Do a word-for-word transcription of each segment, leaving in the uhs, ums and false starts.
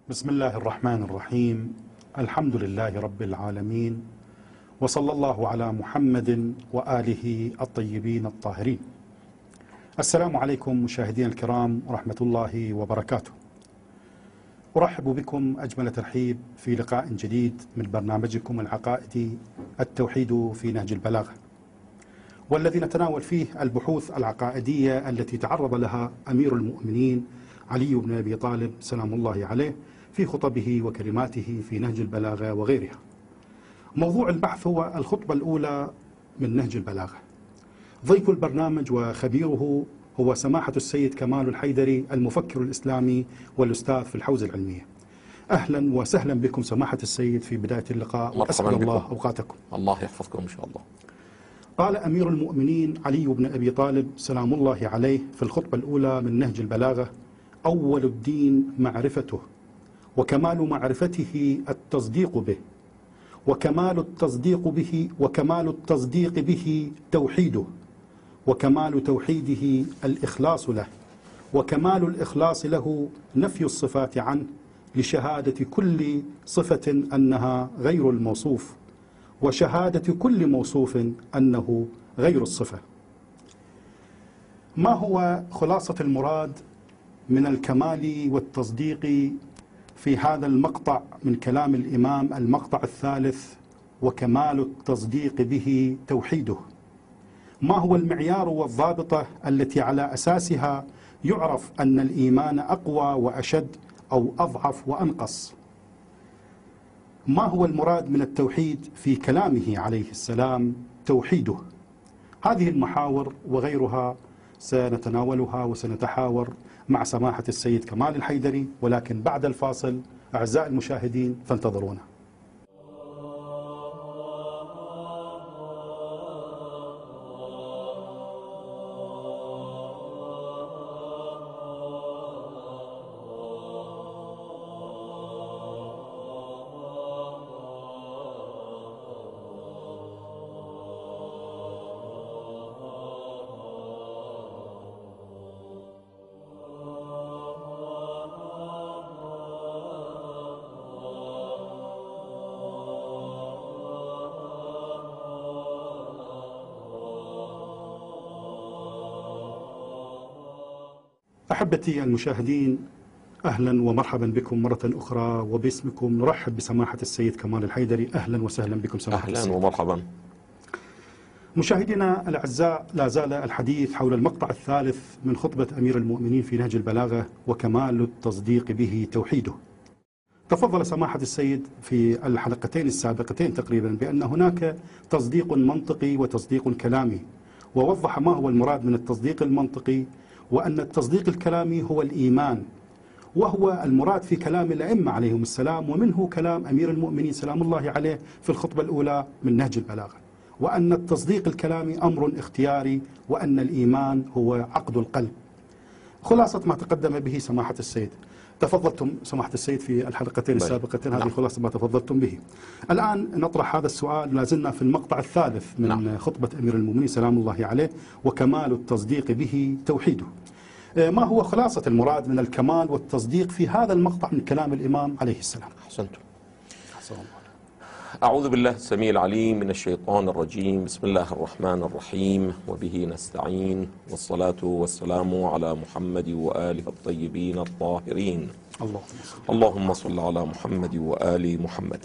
بسم الله الرحمن الرحيم. الحمد لله رب العالمين، وصلى الله على محمد وآله الطيبين الطاهرين. السلام عليكم مشاهدينا الكرام ورحمة الله وبركاته. أرحب بكم أجمل ترحيب في لقاء جديد من برنامجكم العقائدي التوحيد في نهج البلاغة، والذي نتناول فيه البحوث العقائدية التي تعرض لها أمير المؤمنين علي بن أبي طالب سلام الله عليه في خطبه وكلماته في نهج البلاغة وغيرها. موضوع البحث هو الخطبة الأولى من نهج البلاغة. ضيف البرنامج وخبيره هو سماحة السيد كمال الحيدري، المفكر الإسلامي والأستاذ في الحوزة العلمية. أهلا وسهلا بكم سماحة السيد في بداية اللقاء، وأسعد الله أوقاتكم. الله يحفظكم إن شاء الله. قال أمير المؤمنين علي بن أبي طالب سلام الله عليه في الخطبة الأولى من نهج البلاغة: أول الدين معرفته، وكمال معرفته التصديق به، وكمال التصديق به وكمال التصديق به توحيده، وكمال توحيده الإخلاص له، وكمال الإخلاص له نفي الصفات عنه لشهادة كل صفة أنها غير الموصوف، وشهادة كل موصوف أنه غير الصفة. ما هو خلاصة المراد من الكمال والتصديق في هذا المقطع من كلام الإمام، المقطع الثالث: وكمال التصديق به توحيده؟ ما هو المعيار والضابطة التي على أساسها يعرف أن الإيمان أقوى وأشد أو أضعف وأنقص؟ ما هو المراد من التوحيد في كلامه عليه السلام توحيده؟ هذه المحاور وغيرها سنتناولها وسنتحاور مع سماحة السيد كمال الحيدري، ولكن بعد الفاصل. أعزائي المشاهدين فانتظرونا. أحبتي المشاهدين، أهلا ومرحبا بكم مرة أخرى، وباسمكم نرحب بسماحة السيد كمال الحيدري. أهلا وسهلا بكم سماحة أهلا السيد. ومرحبا. مشاهدينا الأعزاء، لا زال الحديث حول المقطع الثالث من خطبة أمير المؤمنين في نهج البلاغة: وكمال التصديق به توحيده. تفضل سماحة السيد في الحلقتين السابقتين تقريبا بأن هناك تصديق منطقي وتصديق كلامي، ووضح ما هو المراد من التصديق المنطقي، وأن التصديق الكلامي هو الإيمان، وهو المراد في كلام الأئمة عليهم السلام، ومنه كلام أمير المؤمنين سلام الله عليه في الخطبة الأولى من نهج البلاغة، وأن التصديق الكلامي أمر اختياري، وأن الإيمان هو عقد القلب. خلاصة ما تقدم به سماحة السيد. تفضلتم سماحة السيد في الحلقتين السابقتين، هذه خلاصة ما تفضلتم به. الآن نطرح هذا السؤال، لازلنا في المقطع الثالث من نعم. خطبة أمير المؤمنين سلام الله عليه: وكمال التصديق به توحيده. ما هو خلاصة المراد من الكمال والتصديق في هذا المقطع من كلام الإمام عليه السلام؟ أحسنتم. أحسن الله. أعوذ بالله السميع العليم من الشيطان الرجيم. بسم الله الرحمن الرحيم، وبه نستعين، والصلاة والسلام على محمد وآله الطيبين الطاهرين. اللهم اللهم صل على محمد وآل محمد.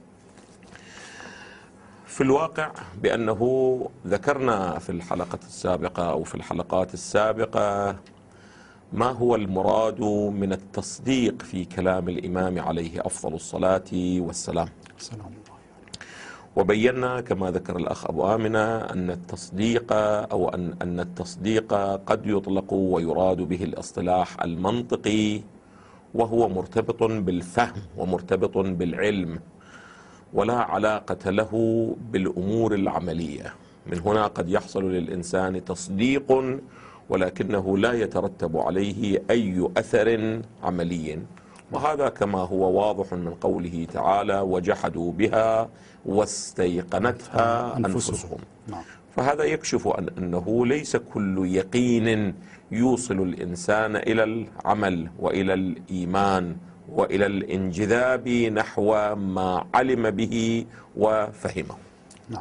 في الواقع بأنه ذكرنا في الحلقة السابقة أو في الحلقات السابقة ما هو المراد من التصديق في كلام الإمام عليه أفضل الصلاة والسلام. السلام الله. وبينا كما ذكر الأخ أبو آمنة أن التصديق أو أن أن التصديق قد يطلق ويراد به الاصطلاح المنطقي، وهو مرتبط بالفهم ومرتبط بالعلم، ولا علاقة له بالأمور العملية. من هنا قد يحصل للإنسان تصديق ولكنه لا يترتب عليه أي أثر عملي، وهذا كما هو واضح من قوله تعالى: وجحدوا بها واستيقنتها أنفسهم. فهذا يكشف أن أنه ليس كل يقين يوصل الإنسان إلى العمل وإلى الإيمان وإلى الانجذاب نحو ما علم به وفهمه. نعم.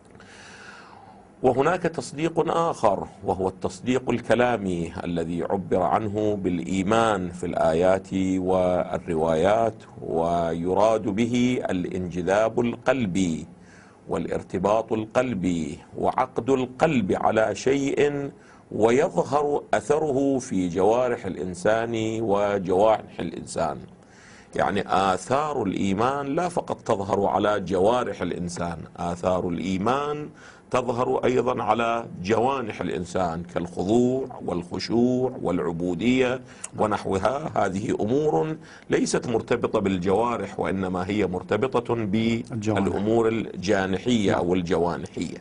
وهناك تصديق آخر وهو التصديق الكلامي الذي عبر عنه بالإيمان في الآيات والروايات، ويراد به الانجذاب القلبي والارتباط القلبي وعقد القلب على شيء ويظهر أثره في جوارح الإنسان وجوارح الإنسان. يعني آثار الإيمان لا فقط تظهر على جوارح الإنسان، آثار الإيمان تظهر أيضا على جوانح الإنسان كالخضوع والخشوع والعبودية ونحوها. هذه أمور ليست مرتبطة بالجوارح، وإنما هي مرتبطة بالأمور الجانحية أو الجوانحية.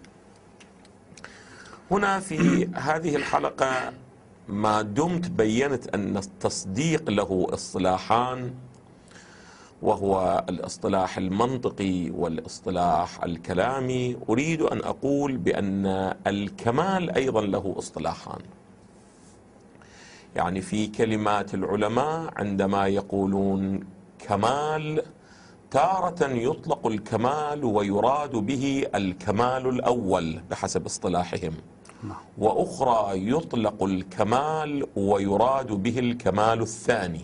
هنا في هذه الحلقة ما دمت بينت أن التصديق له اصطلاحان، وهو الاصطلاح المنطقي والاصطلاح الكلامي، أريد أن أقول بأن الكمال أيضا له اصطلاحان. يعني في كلمات العلماء عندما يقولون كمال، تارة يطلق الكمال ويراد به الكمال الأول بحسب اصطلاحهم، وأخرى يطلق الكمال ويراد به الكمال الثاني.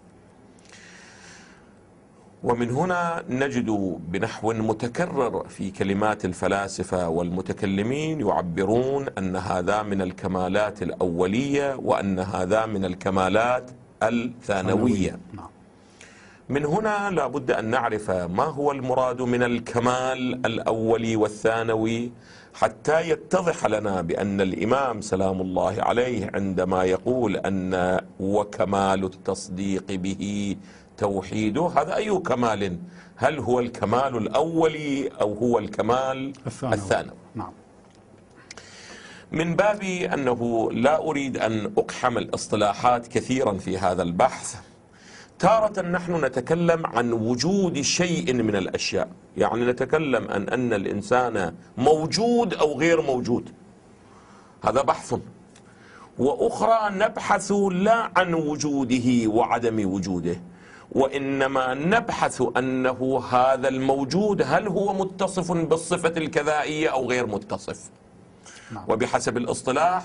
ومن هنا نجد بنحو متكرر في كلمات الفلاسفة والمتكلمين يعبرون أن هذا من الكمالات الأولية وأن هذا من الكمالات الثانوية. من هنا لا بد أن نعرف ما هو المراد من الكمال الأولي والثانوي حتى يتضح لنا بأن الإمام سلام الله عليه عندما يقول أن وكمال التصديق به توحيده، هذا أي كمال؟ هل هو الكمال الأولي أو هو الكمال الثانوي؟ الثانوي. نعم. من باب أنه لا أريد أن أقحم الاصطلاحات كثيرا في هذا البحث، تارة نحن نتكلم عن وجود شيء من الأشياء، يعني نتكلم عن أن الإنسان موجود أو غير موجود، هذا بحث. وأخرى نبحث لا عن وجوده وعدم وجوده، وإنما نبحث أنه هذا الموجود هل هو متصف بالصفة الكذائية أو غير متصف. وبحسب الاصطلاح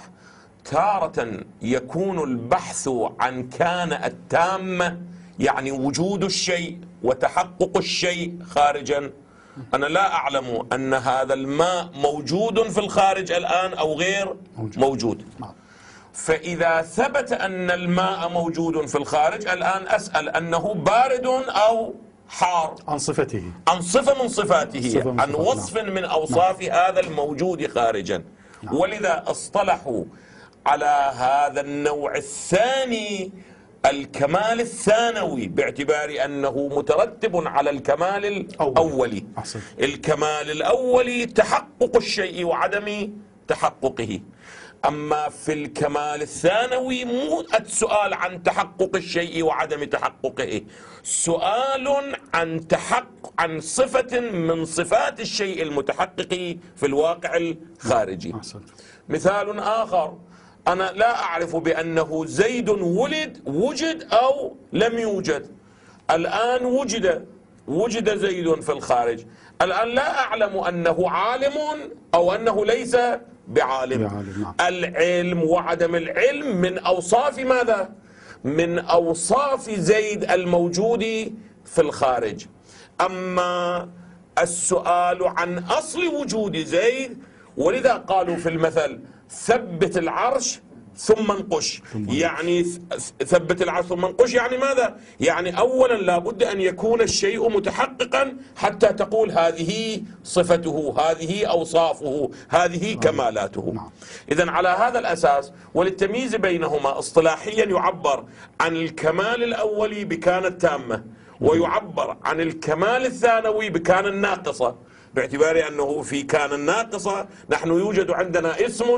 تارة يكون البحث عن كان التامة، يعني وجود الشيء وتحقق الشيء خارجا. أنا لا أعلم أن هذا الماء موجود في الخارج الآن أو غير موجود. فإذا ثبت أن الماء موجود في الخارج الآن أسأل أنه بارد أو حار، عن صفته، عن صفة من صفاته، صفة من عن صفات. وصف نعم. من أوصاف نعم. هذا الموجود خارجا. نعم. ولذا اصطلحوا على هذا النوع الثاني الكمال الثانوي، باعتبار أنه مترتب على الكمال الأولي. أحسن. الكمال الأولي تحقق الشيء وعدم تحققه، أما في الكمال الثانوي مو السؤال عن تحقق الشيء وعدم تحققه، سؤال عن تحقق عن صفة من صفات الشيء المتحقق في الواقع الخارجي. مثال آخر، أنا لا أعرف بأنه زيد ولد وجد أو لم يوجد. الآن وجد وجد زيد في الخارج، الآن لا أعلم أنه عالم أو أنه ليس بعالم. العلم وعدم العلم من أوصاف ماذا؟ من أوصاف زيد الموجود في الخارج. أما السؤال عن أصل وجود زيد، ولذا قالوا في المثل ثبت العرش ثم انقش، يعني ثبت العرش ثم انقش يعني ماذا؟ يعني أولا لابد أن يكون الشيء متحققا حتى تقول هذه صفته، هذه أوصافه، هذه كمالاته. إذن على هذا الأساس وللتمييز بينهما اصطلاحيا يعبر عن الكمال الأولي بكان التامة، ويعبر عن الكمال الثانوي بكان الناقصة، باعتبار أنه في كان الناقصة نحن يوجد عندنا اسم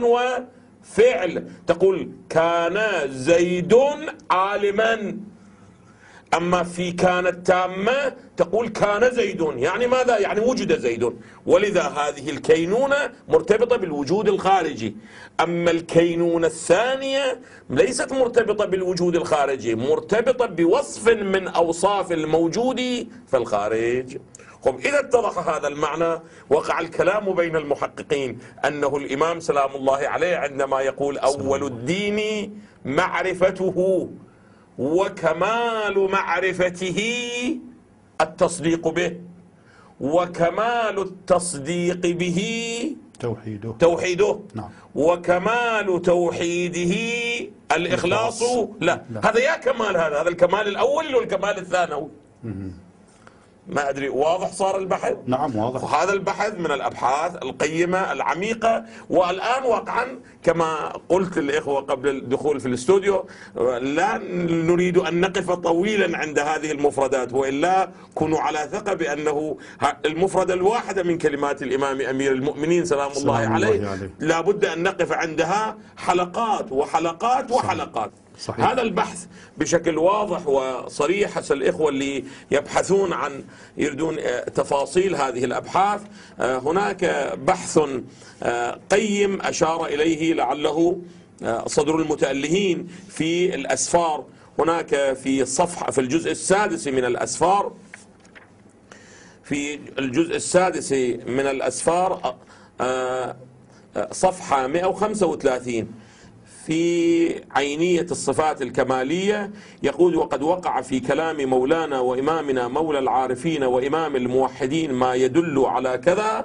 وفعل. تقول كان زيد عالما، أما في كانت تامة تقول كان زيد، يعني ماذا؟ يعني وجد زيد، ولذا هذه الكينونة مرتبطة بالوجود الخارجي. أما الكينونة الثانية ليست مرتبطة بالوجود الخارجي، مرتبطة بوصف من أوصاف الموجود في الخارج. خب إذا اتضح هذا المعنى وقع الكلام بين المحققين أنه الإمام سلام الله عليه عندما يقول أول الدين معرفته وكمال معرفته التصديق به، وكمال التصديق به توحيده توحيده نعم. وكمال توحيده الإخلاص لا. لا هذا يا كمال، هذا هذا الكمال الأول والكمال الثانوي. ما أدري واضح صار البحث؟ نعم واضح. وهذا البحث من الأبحاث القيمة العميقة. والآن واقعا كما قلت الإخوة قبل الدخول في الاستوديو، لا نريد أن نقف طويلا عند هذه المفردات، وإلا كونوا على ثقة بأنه المفردة الواحدة من كلمات الإمام أمير المؤمنين سلام الله عليه لا بد أن نقف عندها حلقات وحلقات وحلقات. صحيح. هذا البحث بشكل واضح وصريح حسب الإخوة اللي يبحثون عن يريدون تفاصيل هذه الأبحاث. هناك بحث قيم أشار إليه لعله صدر المتألهين في الأسفار. هناك في الصفحة في الجزء السادس من الأسفار، في الجزء السادس من الأسفار صفحة مئة وخمسة وثلاثين في عينية الصفات الكمالية يقول: وقد وقع في كلام مولانا وإمامنا مولى العارفين وإمام الموحدين ما يدل على كذا،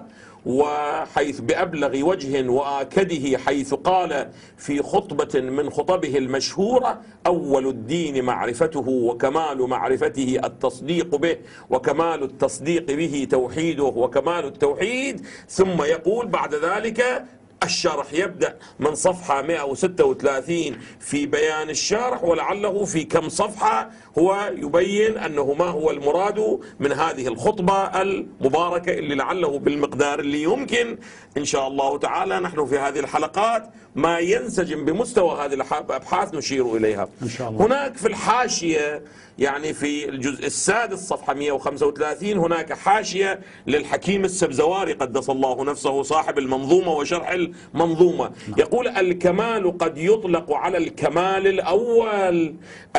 وحيث بأبلغ وجه وآكده حيث قال في خطبة من خطبه المشهورة: أول الدين معرفته وكمال معرفته التصديق به وكمال التصديق به توحيده وكمال التوحيد. ثم يقول بعد ذلك الشرح يبدأ من صفحة مئة وستة وثلاثين في بيان الشرح، ولعله في كم صفحة هو يبين أنه ما هو المراد من هذه الخطبة المباركة اللي لعله بالمقدار اللي يمكن إن شاء الله تعالى نحن في هذه الحلقات ما ينسجم بمستوى هذه الأبحاث نشير إليها إن شاء الله. هناك في الحاشية يعني في الجزء السادس صفحة مئة وخمسة وثلاثين هناك حاشية للحكيم السبزواري قدس الله نفسه صاحب المنظومة وشرح المنظومة. يقول: الكمال قد يطلق على الكمال الأول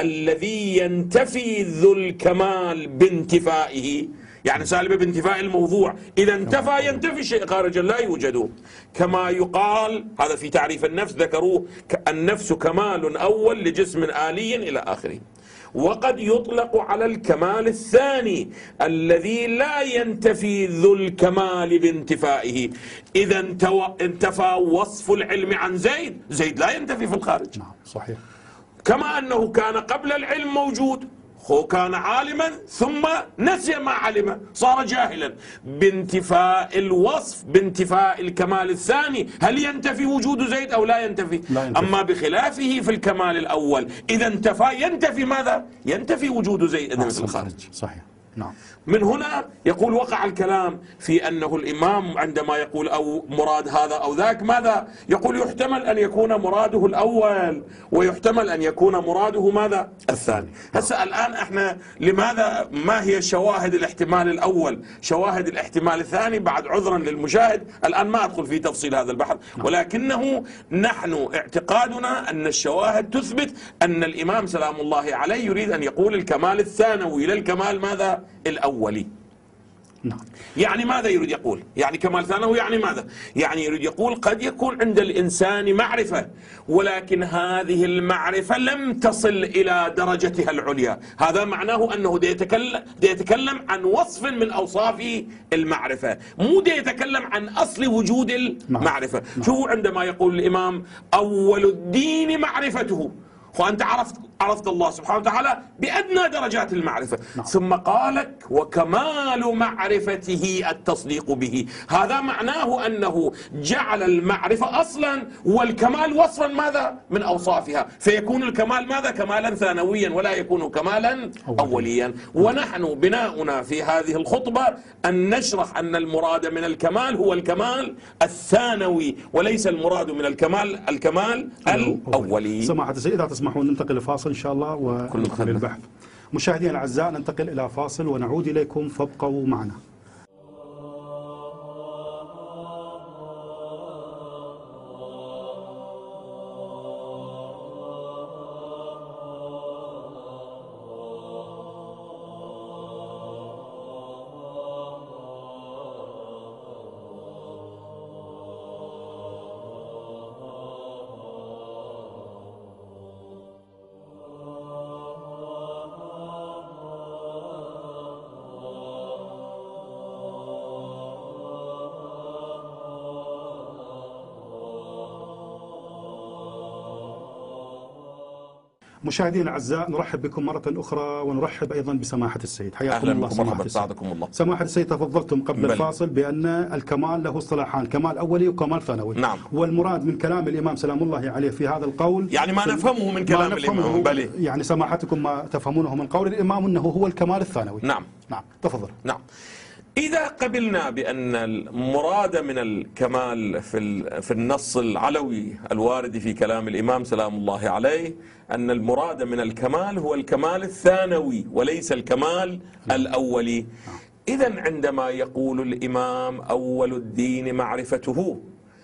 الذي ينتفي ذو الكمال بانتفائه، يعني سالبة بانتفاء الموضوع، إذا انتفى ينتفي شيء خارجا لا يوجد. كما يقال هذا في تعريف النفس ذكروه: النفس كمال أول لجسم آلي إلى آخره. وقد يطلق على الكمال الثاني الذي لا ينتفي ذو الكمال بانتفائه، إذا انتفى وصف العلم عن زيد، زيد لا ينتفي في الخارج. نعم صحيح. كما أنه كان قبل العلم موجود، هو كان عالما ثم نسي ما علم صار جاهلا، بانتفاء الوصف بانتفاء الكمال الثاني هل ينتفي وجود زيد أو لا ينتفي؟ لا ينتفي. أما بخلافه في الكمال الأول إذا انتفى ينتفي ماذا؟ ينتفي وجود زيد من الخارج. صحيح. نعم. من هنا يقول وقع الكلام في أنه الإمام عندما يقول أو مراد هذا أو ذاك ماذا؟ يقول يحتمل أن يكون مراده الأول ويحتمل أن يكون مراده ماذا؟ الثاني. هسه الآن احنا لماذا ما هي شواهد الاحتمال الأول؟ شواهد الاحتمال الثاني بعد عذرا للمشاهد الآن ما أدخل في تفصيل هذا البحث، ولكنه نحن اعتقادنا أن الشواهد تثبت أن الإمام سلام الله عليه يريد أن يقول الكمال الثانوي للكمال ماذا؟ الأولي. نعم. يعني ماذا يريد يقول؟ يعني كمال ثانوي يعني ماذا؟ يعني يريد يقول قد يكون عند الإنسان معرفة، ولكن هذه المعرفة لم تصل إلى درجتها العليا. هذا معناه أنه دي يتكلم, دي يتكلم عن وصف من أوصاف المعرفة، مو دي يتكلم عن أصل وجود المعرفة. نعم. شو عندما يقول الإمام أول الدين معرفته، وأنت عرفت عرفت الله سبحانه وتعالى بأدنى درجات المعرفة. نعم. ثم قالك وكمال معرفته التصديق به، هذا معناه أنه جعل المعرفة أصلا والكمال وصفا ماذا؟ من أوصافها، فيكون الكمال ماذا؟ كمالا ثانويا ولا يكون كمالا أوليا. ونحن بناؤنا في هذه الخطبة أن نشرح أن المراد من الكمال هو الكمال الثانوي وليس المراد من الكمال الكمال الأولي. سماحة السيد إذا تسمحون ننتقل لفاصل إن شاء الله ونكمل البحث. مشاهدينا الأعزاء، ننتقل إلى فاصل ونعود إليكم، فابقوا معنا. مشاهدينا الاعزاء، نرحب بكم مره اخرى ونرحب ايضا بسماحه السيد. حياكم الله سماحه السيد. الله. سماحه السيد، تفضلتم قبل بل. الفاصل بان الكمال له اصطلاحان، كمال اولي وكمال ثانوي. نعم. والمراد من كلام الامام سلام الله عليه في هذا القول يعني ما نفهمه من كلام الامام، بل يعني سماحتكم ما تفهمونه من قول الامام انه هو الكمال الثانوي. نعم. نعم، تفضل. نعم. إذا قبلنا بأن المراد من الكمال في في النص العلوي الوارد في كلام الإمام سلام الله عليه أن المراد من الكمال هو الكمال الثانوي وليس الكمال الأولي، إذن عندما يقول الإمام أول الدين معرفته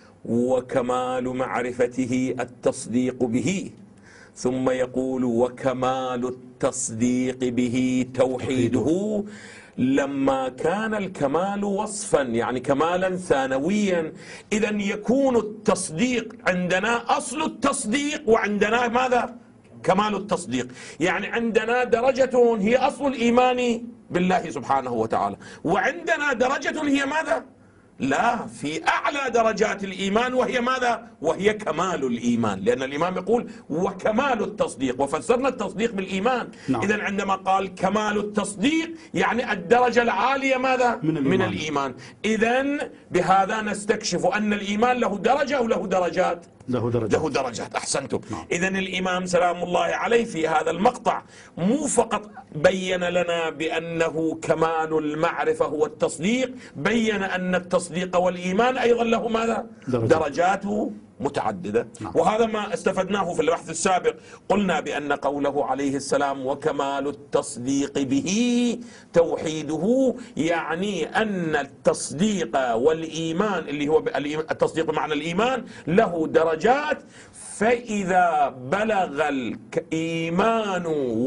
وكمال معرفته التصديق به، ثم يقول وكمال التصديق به توحيده، لما كان الكمال وصفا يعني كمالا ثانويا، إذا يكون التصديق عندنا أصل التصديق وعندنا ماذا؟ كمال التصديق. يعني عندنا درجة هي أصل الإيمان بالله سبحانه وتعالى، وعندنا درجة هي ماذا؟ لا، في أعلى درجات الإيمان وهي ماذا؟ وهي كمال الإيمان، لأن الإمام يقول وكمال التصديق، وفسرنا التصديق بالإيمان. نعم. إذن عندما قال كمال التصديق يعني الدرجة العالية ماذا؟ من الإيمان, من الإيمان. إذن بهذا نستكشف أن الإيمان له درجة أو له درجات؟ له درجات. له درجات. أحسنتم. نعم. إذن الإمام سلام الله عليه في هذا المقطع مو فقط بين لنا بأنه كمال المعرفة هو التصديق، بين أن التصديق والإيمان أيضا له ماذا؟ درجات, درجات متعددة. نعم. وهذا ما استفدناه في البحث السابق، قلنا بأن قوله عليه السلام وكمال التصديق به توحيده، يعني أن التصديق والإيمان اللي هو التصديق بمعنى الإيمان له درجات، فإذا بلغ الإيمان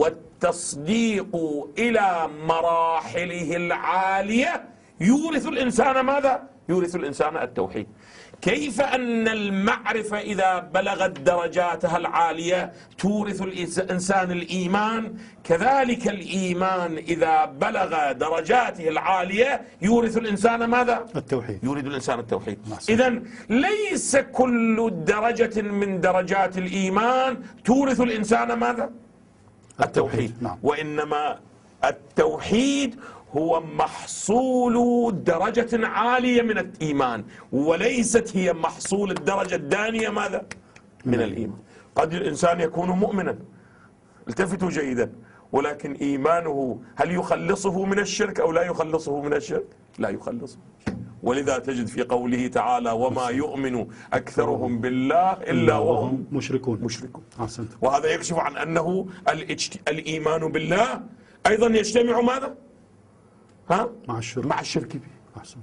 والتصديق إلى مراحله العالية يورث الإنسان ماذا؟ يورث الإنسان التوحيد. كيف أن المعرفة إذا بلغت درجاتها العالية تورث الإنسان الإيمان، كذلك الإيمان إذا بلغ درجاته العالية يورث الإنسان ماذا؟ التوحيد. يورث الإنسان التوحيد. إذن ليس كل درجة من درجات الإيمان تورث الإنسان ماذا؟ التوحيد. التوحيد. نعم. وإنما التوحيد هو محصول درجة عالية من الإيمان، وليست هي محصول الدرجة الدانية ماذا؟ من الإيمان. قد الإنسان يكون مؤمنا، التفتوا جيدا، ولكن إيمانه هل يخلصه من الشرك أو لا يخلصه من الشرك؟ لا يخلصه. ولذا تجد في قوله تعالى وما يؤمن أكثرهم بالله إلا وهم مشركون. مشركون. وهذا يكشف عن أنه الإيمان بالله أيضا يجتمع ماذا؟ ها؟ مع الشرك. مع الشرك به. أحسن.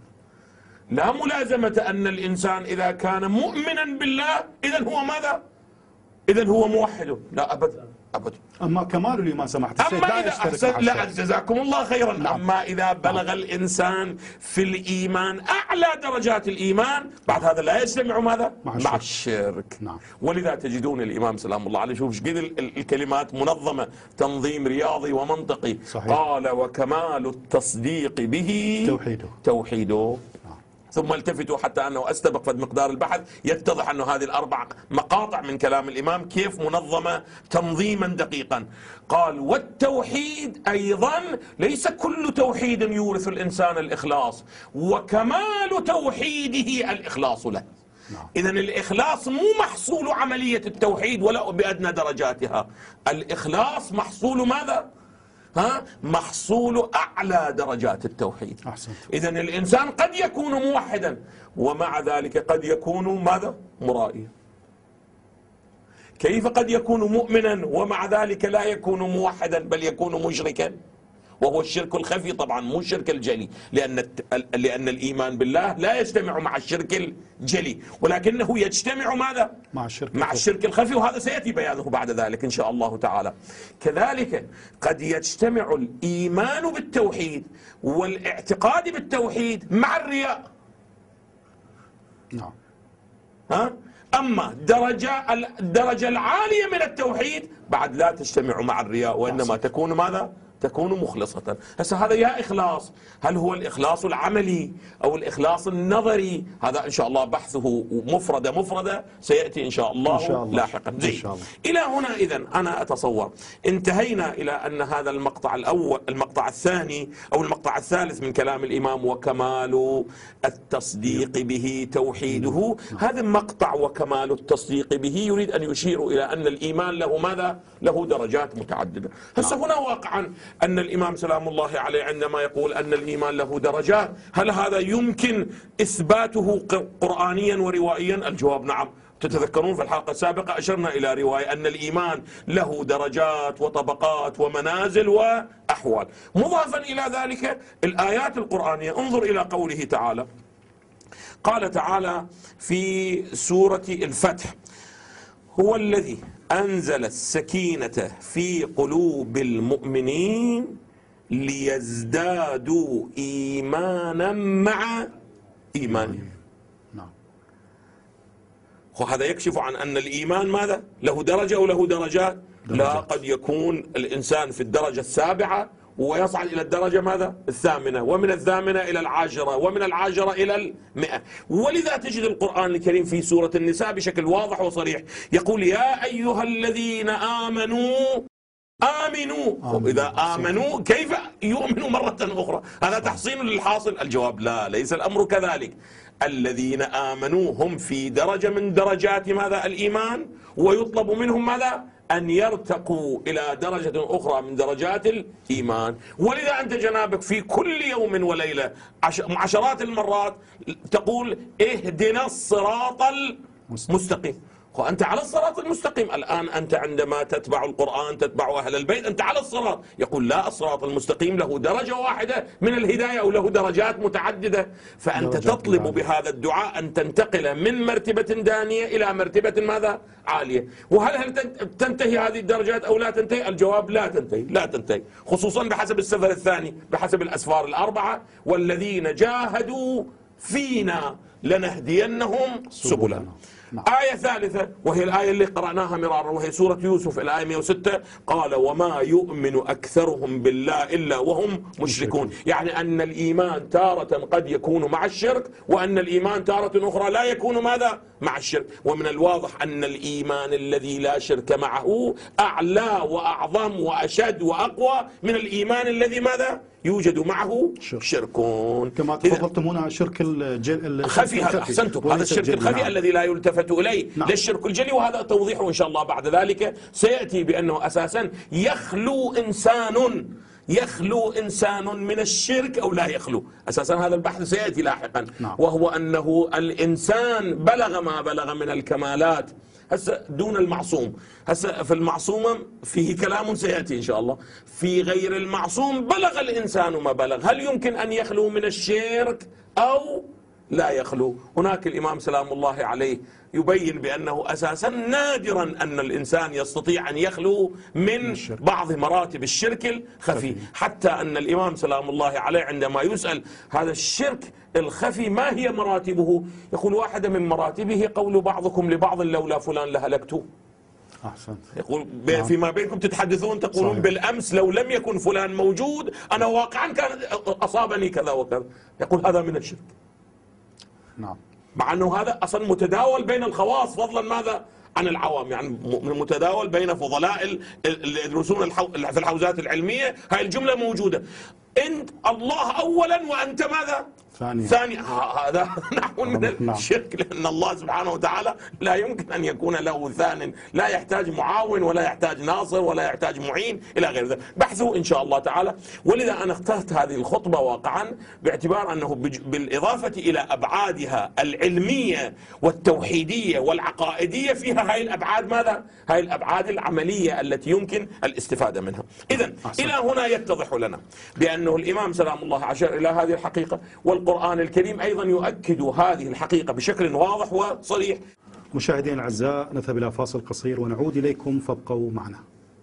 لا ملازمة أن الإنسان إذا كان مؤمنا بالله إذن هو ماذا؟ إذن هو موحد، لا أبدا أبدا. أما كمال الإيمان سمحت السيد لا يشترك مع لا جزاكم الله خيرا. نعم. أما إذا بلغ نعم. الإنسان في الإيمان أعلى درجات الإيمان، بعد هذا لا يجتمع ماذا؟ مع الشرك, مع الشرك. نعم. ولذا تجدون الإمام سلام الله عليه، شوف قد الكلمات منظمة، تنظيم رياضي ومنطقي. صحيح. قال وكمال التصديق به توحيده توحيده ثم التفتوا حتى أنه أستبق فد مقدار البحث يتضح أنه هذه الأربع مقاطع من كلام الإمام كيف منظمة تنظيما دقيقا. قال والتوحيد أيضا ليس كل توحيد يورث الإنسان الإخلاص، وكمال توحيده الإخلاص له. إذن الإخلاص مو محصول عملية التوحيد ولا بأدنى درجاتها، الإخلاص محصول ماذا؟ ها؟ محصول أعلى درجات التوحيد. إذن الإنسان قد يكون موحدا ومع ذلك قد يكون ماذا؟ مرائيا. كيف قد يكون مؤمنا ومع ذلك لا يكون موحدا بل يكون مشركا؟ وهو الشرك الخفي طبعا مو الشرك الجلي، لأن لأن الإيمان بالله لا يجتمع مع الشرك الجلي، ولكنه يجتمع ماذا؟ مع الشرك مع الشرك الخفي، وهذا سيأتي بيانه بعد ذلك إن شاء الله تعالى. كذلك قد يجتمع الإيمان بالتوحيد والاعتقاد بالتوحيد مع الرياء. نعم. ها؟ أما درجة الدرجة العالية من التوحيد بعد لا تجتمع مع الرياء، وإنما تكون ماذا؟ تكون مخلصة. هسه هذا يا إخلاص، هل هو الإخلاص العملي أو الإخلاص النظري؟ هذا إن شاء الله بحثه مفردة مفردة سيأتي إن شاء الله, إن شاء الله. لاحقا. زي. إن شاء الله. إلى هنا إذن أنا أتصور انتهينا إلى أن هذا المقطع الأول المقطع الثاني أو المقطع الثالث من كلام الإمام وكمال التصديق به توحيده. هذا المقطع وكمال التصديق به يريد أن يشير إلى أن الإيمان له ماذا؟ له درجات متعددة. هسه هنا واقعا أن الإمام سلام الله عليه عندما يقول أن الإيمان له درجات، هل هذا يمكن إثباته قرآنيا وروائيا؟ الجواب نعم. تتذكرون في الحلقة السابقة أشرنا إلى رواية أن الإيمان له درجات وطبقات ومنازل وأحوال. مضافا إلى ذلك الآيات القرآنية، انظر إلى قوله تعالى، قال تعالى في سورة الفتح: هو الذي أنزل السكينة في قلوب المؤمنين ليزدادوا إيمانا مع إيمانهم. نعم. وهذا يكشف عن أن الإيمان ماذا؟ له درجة أو له درجات؟ لا، قد يكون الإنسان في الدرجة السابعة ويصعد إلى الدرجة ماذا؟ الثامنة، ومن الثامنة إلى العاشرة، ومن العاشرة إلى المئة. ولذا تجد القرآن الكريم في سورة النساء بشكل واضح وصريح يقول: يا أيها الذين آمنوا آمنوا. وإذا آمنوا كيف يؤمنوا مرة أخرى؟ هذا تحصين للحاصل؟ الجواب لا، ليس الأمر كذلك. الذين آمنوا هم في درجة من درجات ماذا؟ الإيمان، ويطلب منهم ماذا؟ أن يرتقوا إلى درجة أخرى من درجات الإيمان. ولذا أنت جنابك في كل يوم وليلة عشرات المرات تقول: اهدنا الصراط المستقيم. وأنت على الصراط المستقيم. الآن أنت عندما تتبع القرآن تتبع أهل البيت أنت على الصراط. يقول: لا، الصراط المستقيم له درجة واحدة من الهداية أو له درجات متعددة. فأنت تطلب بهذا الدعاء أن تنتقل من مرتبة دانية إلى مرتبة ماذا؟ عالية. وهل هل تنتهي هذه الدرجات أو لا تنتهي؟ الجواب لا تنتهي، لا تنتهي، خصوصا بحسب السفر الثاني، بحسب الأسفار الأربعة: والذين جاهدوا فينا لنهدينهم سبلنا. نعم. آية ثالثة وهي الآية اللي قرأناها مرارا وهي سورة يوسف الآية مئة وستة: قال: وما يؤمن أكثرهم بالله إلا وهم مشركون. يعني أن الإيمان تارة قد يكون مع الشرك، وأن الإيمان تارة أخرى لا يكون ماذا؟ مع الشرك. ومن الواضح أن الإيمان الذي لا شرك معه أعلى وأعظم وأشد وأقوى من الإيمان الذي ماذا؟ يوجد معه شركون. كما تفضلتم هنا شرك الخفي. هذا أحسنتم، هذا الشرك الخفي. نعم. الذي لا يلتفت إليه. نعم. للشرك الجلي، وهذا توضيحه إن شاء الله بعد ذلك سيأتي، بأنه أساسا يخلو إنسان يخلو إنسان من الشرك أو لا يخلو. أساسا هذا البحث سيأتي لاحقا. نعم. وهو أنه الإنسان بلغ ما بلغ من الكمالات هسه دون المعصوم. هسه في المعصومة فيه كلام سيأتي إن شاء الله. في غير المعصوم بلغ الإنسان ما بلغ، هل يمكن أن يخلو من الشرك أو لا يخلو؟ هناك الإمام سلام الله عليه يبين بأنه أساسا نادرا أن الإنسان يستطيع أن يخلو من بعض مراتب الشرك الخفي، حتى أن الإمام سلام الله عليه عندما يسأل هذا الشرك الخفي ما هي مراتبه، يقول: واحدة من مراتبه قول بعضكم لبعض لولا فلان لهلكت. أحسنت. يقول فيما بينكم تتحدثون تقولون: صحيح. بالأمس لو لم يكن فلان موجود أنا واقعا كان أصابني كذا وكذا. يقول هذا من الشرك. نعم. مع أنه هذا أصلا متداول بين الخواص فضلا ماذا عن العوام، يعني متداول بين فضلاء اللي يدرسون في الحوزات العلمية. هاي الجملة موجودة. أنت الله أولا وأنت ماذا؟ ثانيا. ثاني. هذا نحو من الشرك، لأن الله سبحانه وتعالى لا يمكن أن يكون له ثان، لا يحتاج معاون ولا يحتاج ناصر ولا يحتاج معين إلى غير ذلك. بحثه إن شاء الله تعالى. ولذا أنا اخترت هذه الخطبة واقعا باعتبار أنه بالإضافة إلى أبعادها العلمية والتوحيدية والعقائدية فيها هاي الأبعاد ماذا؟ هاي الأبعاد العملية التي يمكن الاستفادة منها. إذن إلى هنا يتضح لنا بأنه الإمام سلام الله عاشر إلى هذه الحقيقة، والقرآن الكريم أيضا يؤكد هذه الحقيقة بشكل واضح وصريح. مشاهدينا الأعزاء، نذهب إلى فاصل قصير ونعود إليكم، فابقوا معنا.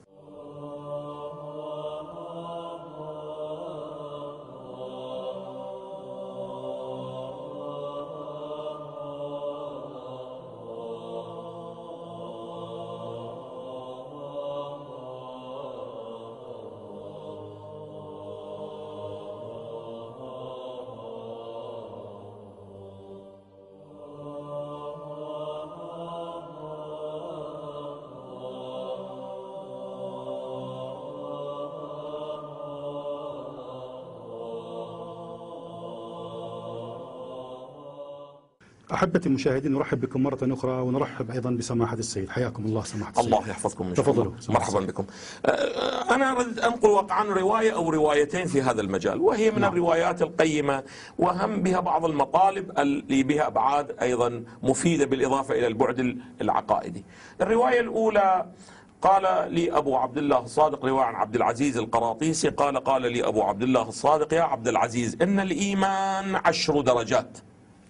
أحبتي المشاهدين، نرحب بكم مرة أخرى، ونرحب أيضا بسماحة السيد. حياكم الله سماحة السيد. الله يحفظكم. تفضلوا. مرحبا بكم. أنا أريد أنقل واقعا رواية أو روايتين في هذا المجال، وهي من نعم. الروايات القيمة، وهم بها بعض المطالب اللي بها أبعاد أيضا مفيدة بالإضافة إلى البعد العقائدي. الرواية الأولى قال لي أبو عبد الله الصادق، رواية عن عبد العزيز القراطيسي، قال قال لي أبو عبد الله الصادق: يا عبد العزيز، إن الإيمان عشر درجات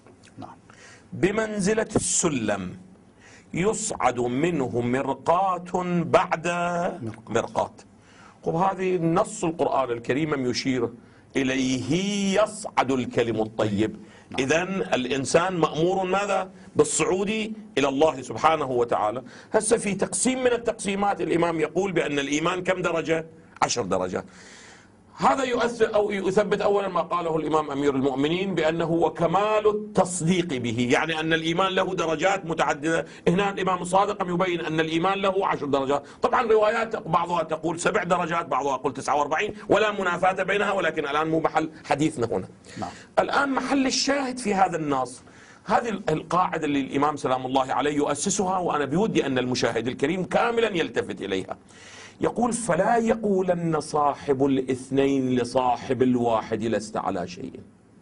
بمنزلة السلم يصعد منه مرقاة بعد مرقاة. وهذه النص القرآن الكريم يشير إليه، يصعد الكلم الطيب. إذن الإنسان مأمور ماذا؟ بالصعود إلى الله سبحانه وتعالى. هسه في تقسيم من التقسيمات الإمام يقول بأن الإيمان كم درجة؟ عشر درجات. هذا يؤثر أو يثبت أولا ما قاله الإمام أمير المؤمنين بأنه وكمال التصديق به، يعني أن الإيمان له درجات متعددة. هنا الإمام الصادق يبين أن الإيمان له عشر درجات. طبعا روايات بعضها تقول سبع درجات، بعضها تقول تسعة وأربعين، ولا منافاة بينها، ولكن الآن مو محل حديثنا هنا. نعم. الآن محل الشاهد في هذا النص هذه القاعدة اللي الإمام سلام الله عليه يؤسسها، وأنا بودي أن المشاهد الكريم كاملا يلتفت إليها. يقول: فلا يقولن صاحب الاثنين لصاحب الواحد لست على شيء.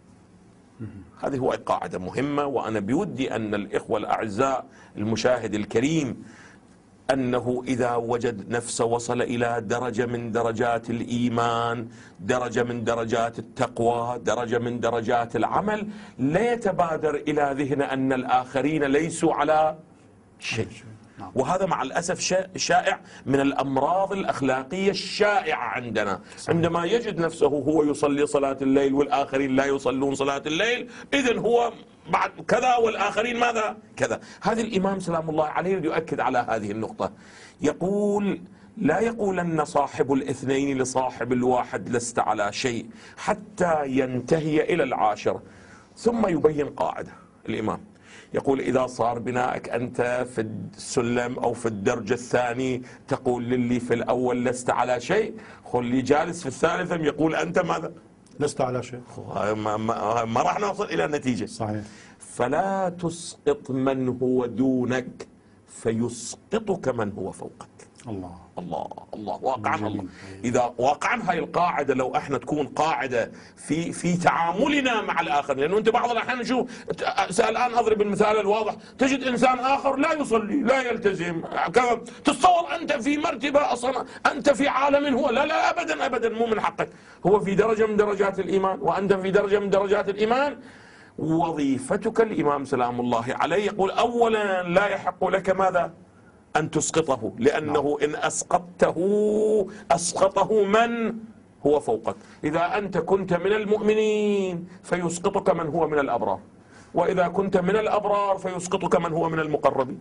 هذه هو قاعدة مهمة، وأنا بودي أن الإخوة الأعزاء المشاهد الكريم أنه إذا وجد نفسه وصل إلى درجة من درجات الإيمان، درجة من درجات التقوى، درجة من درجات العمل، لا يتبادر إلى ذهنه أن الآخرين ليسوا على شيء. وهذا مع الأسف شائع من الأمراض الأخلاقية الشائعة عندنا. عندما يجد نفسه هو يصلي صلاة الليل والآخرين لا يصلون صلاة الليل، إذن هو بعد كذا والآخرين ماذا؟ كذا. هذا الإمام سلام الله عليه يؤكد على هذه النقطة. يقول: لا يقولن صاحب الاثنين لصاحب الواحد لست على شيء حتى ينتهي إلى العاشرة. ثم يبين قاعدة الإمام، يقول: إذا صار بنائك أنت في السلم أو في الدرجة الثاني تقول للي في الأول لست على شيء، خلي جالس في الثالث يقول أنت ماذا؟ لست على شيء. ما, ما, ما راح نوصل إلى النتيجة. صحيح. فلا تسقط من هو دونك فيسقطك من هو فوقك. الله الله الله واقعا الله. إذا واقعا هاي القاعدة لو احنا تكون قاعدة في في تعاملنا مع الآخر، لأنه أنت بعض الأحيان شوف الآن أضرب المثال الواضح، تجد إنسان آخر لا يصلي لا يلتزم كذا، تتصور أنت في مرتبة أصلا، أنت في عالم هو لا لا أبدا أبدا مو من حقك. هو في درجة من درجات الإيمان وأنت في درجة من درجات الإيمان. وظيفتك الإمام سلام الله عليه يقول: أولا لا يحق لك ماذا؟ أن تسقطه، لأنه إن أسقطته أسقطه من هو فوقك. إذا أنت كنت من المؤمنين فيسقطك من هو من الأبرار، وإذا كنت من الأبرار فيسقطك من هو من المقربين.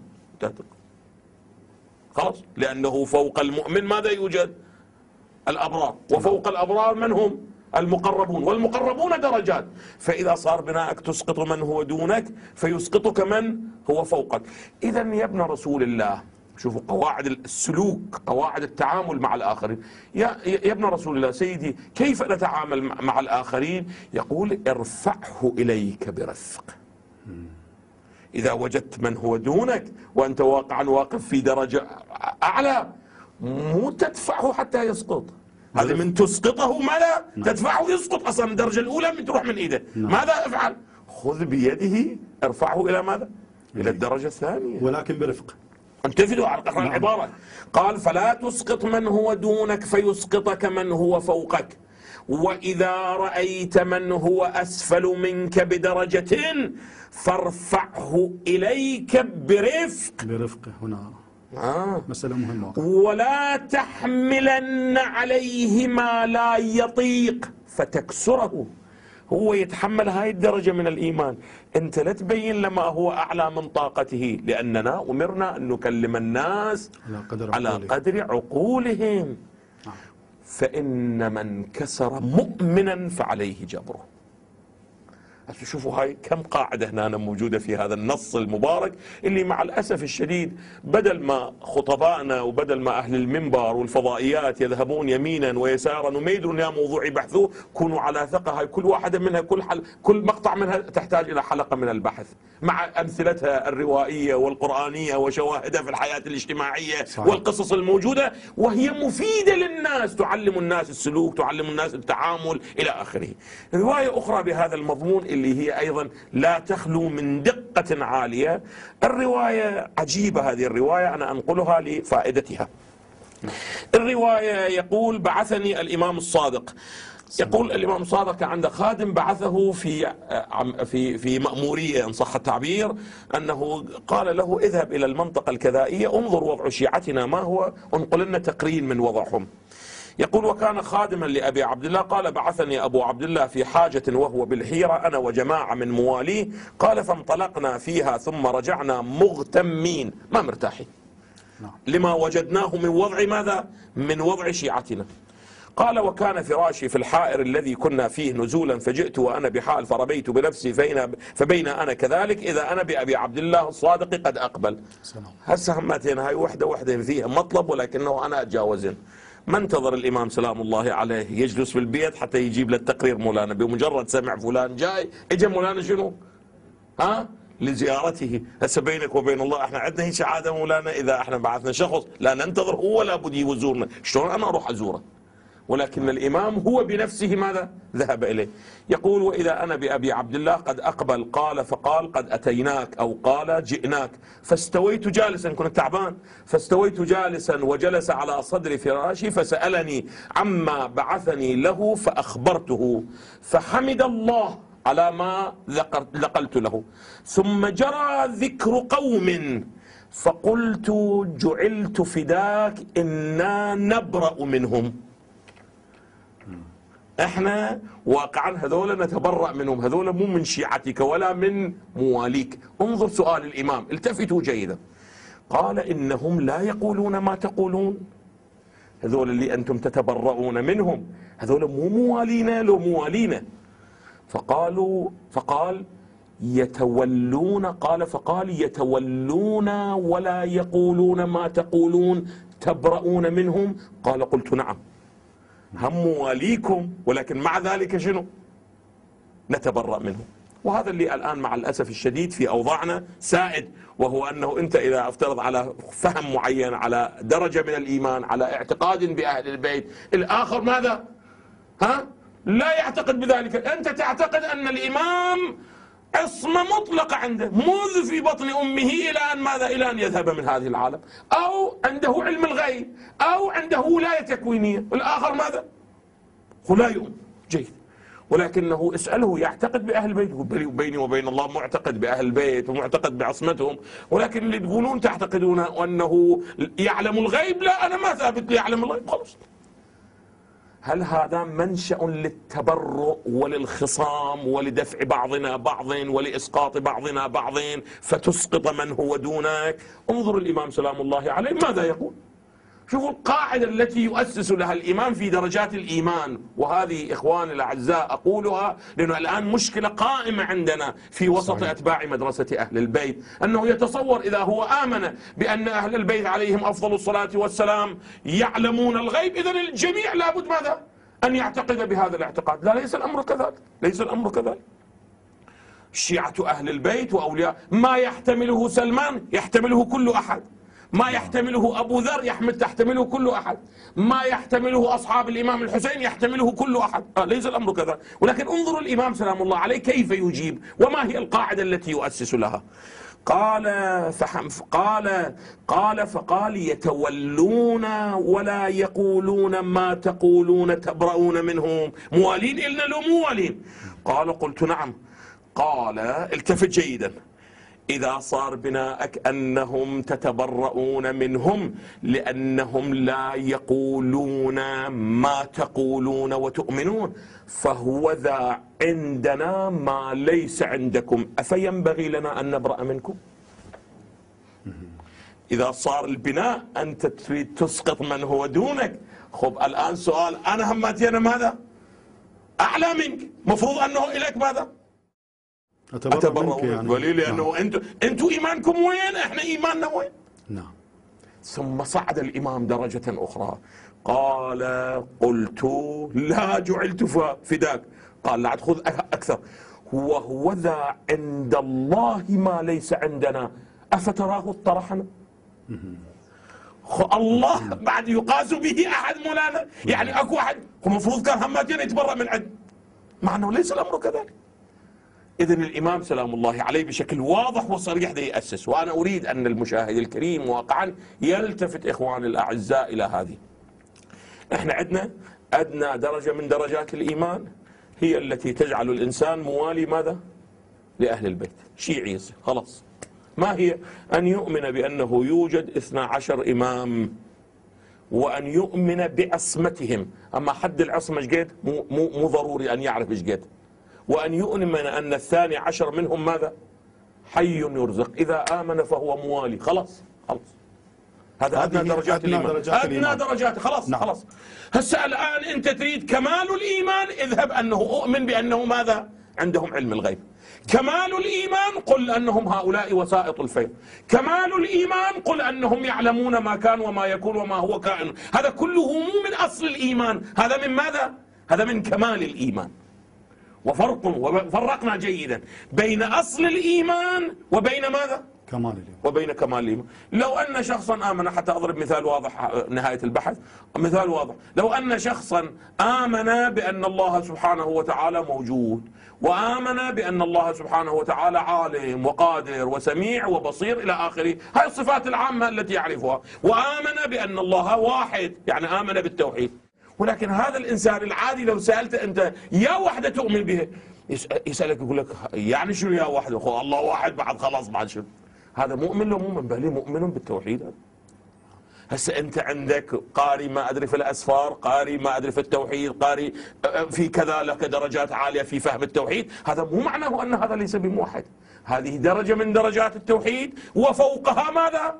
خلاص، لأنه فوق المؤمن ماذا يوجد؟ الأبرار، وفوق الأبرار من هم؟ المقربون، والمقربون درجات. فإذا صار بناءك تسقط من هو دونك فيسقطك من هو فوقك. إذا يا ابن رسول الله، شوفوا قواعد السلوك، قواعد التعامل مع الآخرين. يا, يا ابن رسول الله سيدي، كيف نتعامل مع الآخرين؟ يقول ارفعه إليك برفق. إذا وجدت من هو دونك وأنت واقعا واقف في درجة أعلى، مو تدفعه حتى يسقط، هذا من تسقطه ماذا؟ تدفعه يسقط أصلا الدرجة الأولى من تروح من إيده. ماذا افعل؟ خذ بيده ارفعه إلى ماذا؟ إلى الدرجة الثانية، ولكن برفق. انتفذوا على قرار العبارة. قال فلا تسقط من هو دونك فيسقطك من هو فوقك، وإذا رأيت من هو أسفل منك بدرجة فارفعه إليك برفق. برفق هنا آه. مسألة مهمة. ولا تحملن عليه ما لا يطيق فتكسره. هو يتحمل هاي الدرجة من الإيمان، أنت لا تبين لما هو أعلى من طاقته، لأننا أمرنا أن نكلم الناس على قدر على عقولهم. قدر عقولهم. فإن من كسر مؤمنا فعليه جبره. شوفوا هاي كم قاعدة هنا موجودة في هذا النص المبارك، اللي مع الأسف الشديد بدل ما خطبائنا وبدل ما أهل المنبر والفضائيات يذهبون يمينا ويسارا وما يدرون يا موضوع يبحثوه، كونوا على ثقة. هاي كل واحدة منها، كل حل كل مقطع منها تحتاج إلى حلقة من البحث مع أمثلتها الروائية والقرآنية وشواهدها في الحياة الاجتماعية. صحيح. والقصص الموجودة، وهي مفيدة للناس، تعلم الناس السلوك، تعلم الناس التعامل إلى آخره. رواية أخرى بهذا المضمون اللي هي أيضا لا تخلو من دقة عالية. الرواية عجيبة، هذه الرواية أنا أنقلها لفائدتها. الرواية يقول بعثني الإمام الصادق، يقول الإمام الصادق كان عنده خادم بعثه في في في مأمورية إن صح التعبير، أنه قال له اذهب إلى المنطقة الكذائية انظر وضع شيعتنا ما هو، انقل لنا تقرير من وضعهم. يقول وكان خادما لأبي عبد الله، قال بعثني أبو عبد الله في حاجة وهو بالحيرة أنا وجماعة من مواليه، قال فانطلقنا فيها ثم رجعنا مغتمين، ما مرتاحين لما وجدناه من وضع ماذا؟ من وضع شيعتنا. قال وكان فراشي في الحائر الذي كنا فيه نزولا، فجئت وأنا بحال فرميت بنفسي فبين, فبين أنا كذلك إذا أنا بأبي عبد الله الصادق قد أقبل. هسه همتين هاي وحدة وحدة فيها مطلب، ولكنه أنا أتجاوزن. ما انتظر الإمام سلام الله عليه يجلس في البيت حتى يجيب له التقرير مولانا، بمجرد سمع فلان جاي اجى مولانا شنو؟ ها؟ لزيارته. هسه بينك وبين الله احنا عندنا هي سعادة مولانا إذا احنا بعثنا شخص لا ننتظر هو لابد يزورنا، شلون أنا أروح أزوره؟ ولكن الإمام هو بنفسه ماذا؟ ذهب إليه. يقول وإذا أنا بأبي عبد الله قد أقبل، قال فقال قد أتيناك أو قال جئناك، فاستويت جالسا، كنت تعبان، فاستويت جالسا وجلس على صدر فراشي فسألني عما بعثني له فأخبرته، فحمد الله على ما ذكرت له، ثم جرى ذكر قوم فقلت جعلت فداك إنا نبرأ منهم. احنا واقعا هذول نتبرأ منهم، هذول مو من شيعتك ولا من مواليك. انظر سؤال الإمام، التفتوا جيدا. قال إنهم لا يقولون ما تقولون، هذول اللي أنتم تتبرؤون منهم هذول مو موالينا لو موالينا. فقالوا فقال يتولون، قال فقال يتولون ولا يقولون ما تقولون تبرؤون منهم؟ قال قلت نعم، هم مواليكم ولكن مع ذلك شنو؟ نتبرأ منهم. وهذا اللي الآن مع الأسف الشديد في أوضاعنا سائد، وهو أنه أنت إذا افترض على فهم معين، على درجة من الإيمان، على اعتقاد بأهل البيت، الآخر ماذا؟ ها؟ لا يعتقد بذلك. أنت تعتقد أن الإمام عصمة مطلقة عنده منذ في بطن أمه إلى أن ماذا؟ إلى أن يذهب من هذه العالم، أو عنده علم الغيب، أو عنده ولاية تكوينية. الآخر ماذا؟ لا يؤمن. جيد. ولكنه اسأله يعتقد بأهل البيت، بيني وبين الله معتقد بأهل البيت ومعتقد بعصمتهم، ولكن اللي تقولون تعتقدون أنه يعلم الغيب، لا أنا ما ثابت لي يعلم الغيب خلاص. هل هذا منشأ للتبرؤ وللخصام ولدفع بعضنا بعض ولإسقاط بعضنا بعض فتسقط من هو دونك؟ انظر الإمام سلام الله عليه ماذا يقول. شوفوا القاعدة التي يؤسس لها الإمام في درجات الإيمان، وهذه إخواني الأعزاء أقولها لأنه الآن مشكلة قائمة عندنا في وسط صحيح. أتباع مدرسة أهل البيت، أنه يتصور إذا هو آمن بأن أهل البيت عليهم أفضل الصلاة والسلام يعلمون الغيب، إذن الجميع لابد ماذا؟ أن يعتقد بهذا الاعتقاد. لا، ليس الأمر كذلك، ليس الأمر كذلك. شيعة أهل البيت وأولياء ما يحتمله سلمان يحتمله كل أحد، ما يحتمله أبو ذر يحمل تحتمله كل أحد، ما يحتمله أصحاب الإمام الحسين يحتمله كل أحد. آه ليس الأمر كذا. ولكن انظروا الإمام سلام الله عليه كيف يجيب، وما هي القاعدة التي يؤسس لها. قال فحم قال قال فقال يتولون ولا يقولون ما تقولون تبرؤون منهم، موالين إلنا لو موالين. قال قلت نعم. قال التفت جيدا، إذا صار بناءك أنهم تتبرؤون منهم لأنهم لا يقولون ما تقولون وتؤمنون، فهو ذا عندنا ما ليس عندكم، أفينبغي لنا أن نبرأ منكم؟ إذا صار البناء أنت تريد تسقط من هو دونك، خب الآن سؤال، أنا هماتي أنا ماذا؟ أعلى منك، مفروض أنه إليك ماذا؟ أتبرأ منك يعني. ولي لأنه نعم. أنتم أنتم إيمانكم وين؟ إحنا إيماننا وين؟ نعم. ثم صعد الإمام درجة أخرى، قال قلت لا جعلت فداك. قال لا خذ أكثر، وهو ذا عند الله ما ليس عندنا، أفتراه اطرحنا؟ الله بعد يقاس به أحد مولانا؟ يعني أكو أحد هو المفروض كان هماتين يتبرأ من عند، مع أنه ليس الأمر كذلك. إذن الإمام سلام الله عليه بشكل واضح وصريح ده يأسس، وأنا أريد أن المشاهد الكريم واقعا يلتفت إخواني الأعزاء إلى هذه. إحنا عندنا أدنى درجة من درجات الإيمان هي التي تجعل الإنسان موالي ماذا؟ لأهل البيت، شيعي خلاص. ما هي؟ أن يؤمن بأنه يوجد اثنا عشر إمام، وأن يؤمن بعصمتهم. أما حد العصمة ايش قد؟ مو, مو, مو ضروري أن يعرف ايش قد. وأن يؤمن أن الثاني عشر منهم ماذا؟ حي يرزق، إذا آمن فهو موالي. خلاص خلاص، هذا أدنى درجات الإيمان، أدنى درجات. خلاص نعم. خلاص. هسه الآن أنت تريد كمال الإيمان، اذهب أنه أؤمن بأنه ماذا؟ عندهم علم الغيب. كمال الإيمان قل أنهم هؤلاء وسائط الفيض. كمال الإيمان قل أنهم يعلمون ما كان وما يكون وما هو كائن. هذا كله مو من أصل الإيمان، هذا من ماذا؟ هذا من كمال الإيمان. وفرق، وفرقنا جيدا بين أصل الإيمان وبين ماذا؟ كمال الإيمان. وبين كمال الإيمان. لو أن شخصا آمن، حتى أضرب مثال واضح نهاية البحث، مثال واضح، لو أن شخصا آمن بأن الله سبحانه وتعالى موجود، وآمن بأن الله سبحانه وتعالى عالم وقادر وسميع وبصير إلى آخره، هاي الصفات العامة التي يعرفها، وآمن بأن الله واحد، يعني آمن بالتوحيد. ولكن هذا الإنسان العادي لو سألت أنت يا وحدة تؤمن به، يسألك يقول لك يعني شنو يا وحدة؟ أخو الله واحد بعد خلاص بعد شنو؟ هذا مؤمن لو مؤمن بل مؤمن بالتوحيد. هسه أنت عندك قاري ما أدري في الأسفار، قاري ما أدري في التوحيد، قاري في كذا لك درجات عالية في فهم التوحيد، هذا مو معناه أن هذا ليس بموحد. هذه درجة من درجات التوحيد، وفوقها ماذا؟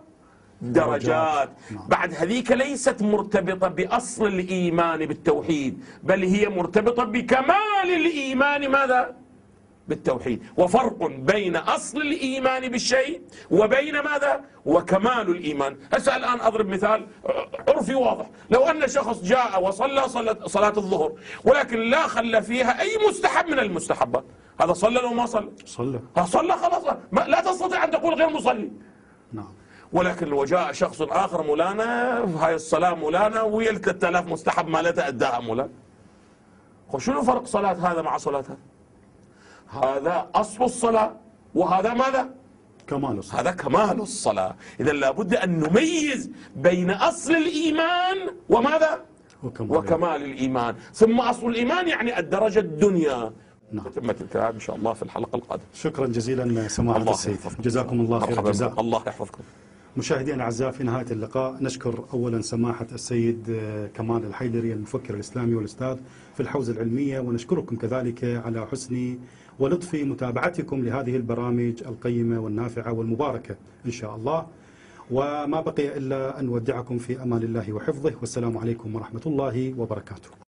درجات. بعد هذيك ليست مرتبطة بأصل الإيمان بالتوحيد، بل هي مرتبطة بكمال الإيمان ماذا؟ بالتوحيد. وفرق بين أصل الإيمان بالشيء وبين ماذا؟ وكمال الإيمان. هسه الآن أضرب مثال عرفي واضح، لو أن شخص جاء وصلى صلاة الظهر ولكن لا خلى فيها أي مستحب من المستحبات، هذا صلى لو ما صلى؟ صلى. صلى خلاص، لا تستطيع أن تقول غير مصلي. نعم. ولكن لو جاء شخص آخر مولانا هاي الصلاة مولانا ويا ثلاثة آلاف مستحب ما لا تأداها مولانا، شنو فرق صلاة هذا مع صلاة هذا؟ هذا أصل الصلاة وهذا ماذا؟ كمال الصلاة. هذا كمال الصلاة. إذا لابد أن نميز بين أصل الإيمان وماذا؟ وكمال, وكمال الإيمان. ثم أصل الإيمان يعني الدرجة الدنيا. نعم. تتمة الكلام إن شاء الله في الحلقة القادمة. شكرا جزيلا سماحة السيد، جزاكم الله خير الجزاء. الله يحفظكم. مشاهدينا الأعزاء، في نهاية اللقاء نشكر أولا سماحة السيد كمال الحيدري المفكر الإسلامي والأستاذ في الحوزة العلمية، ونشكركم كذلك على حسن ولطف متابعتكم لهذه البرامج القيمة والنافعة والمباركة إن شاء الله. وما بقي إلا أن نودعكم في أمان الله وحفظه، والسلام عليكم ورحمة الله وبركاته.